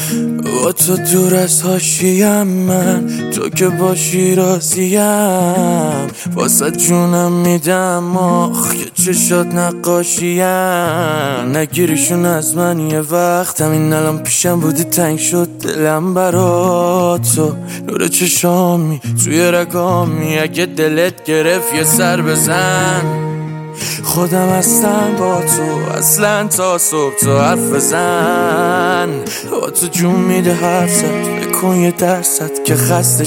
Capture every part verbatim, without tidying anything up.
با تو دور از حاشیم، من تو که باشی راضیم. واسه جونم میدم آخ که چشات نقاشیم. نگیریشون از من یه وقت، همین الان پیشم بودی تنگ شد دلم برا تو. نور چشامی توی رگامی، اگه دلت گرفت یه سر بزن. خودم هستم با تو اصلا تا صبح، تو حرف بزن. با تو جون میده حرفت، بکن یه درصد که خسته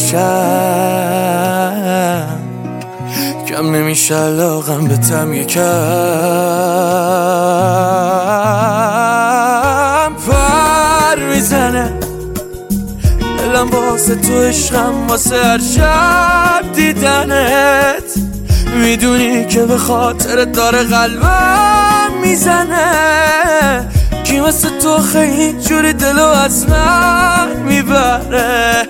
شم. کم نمیشه علاقم به تم یکم. پر میزنه دلم واسه تو، عشقم واسه هر شب دیدنت. میدونی که به خاطر داره قلبم میزنه. کی مثل تو خیلی جوری دلو از من میبره.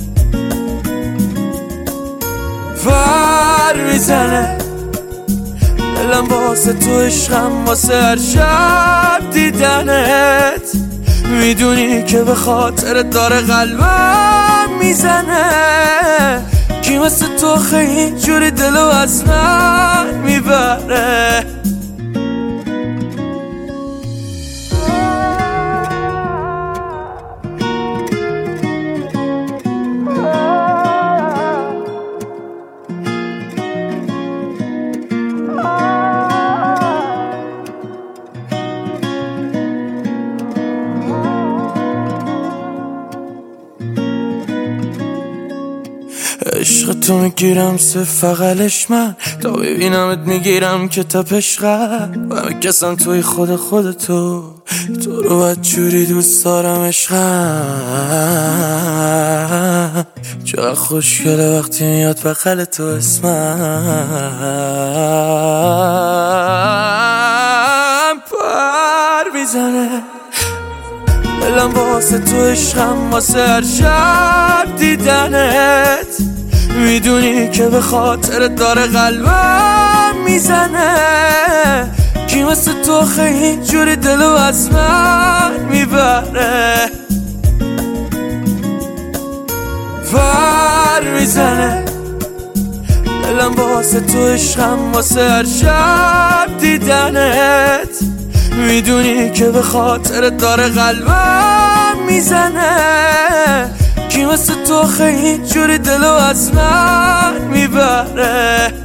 پر میزنه دلم واسه تو، عشقم واسه هر شب دیدنت. میدونی که به خاطر داره قلبم میزنه. کی مثل تو خیلی جوری دلو از من میبره. عشق تو میگیرم صرف فقلش من، تا ببینمت میگیرم که تا پشقم. و کسم توی خود خودتو، تو رو باید جوری دوست دارم عشقم. چقدر خوشگله وقتی میاد بغل تو اسمم. پر میزنه دلم واسه تو، عشقم واسه هر شب دیدنت. میدونی که به خاطر داره قلبم میزنه. کی مثل تو خیلی جوری دلو از من میبره. پر میزنه دلم واسه تو، عشقم واسه هر شب دیدنت. میدونی که به خاطر داره قلبم میزنه. کی مثل تو خیلی جوری دلو از من میبره.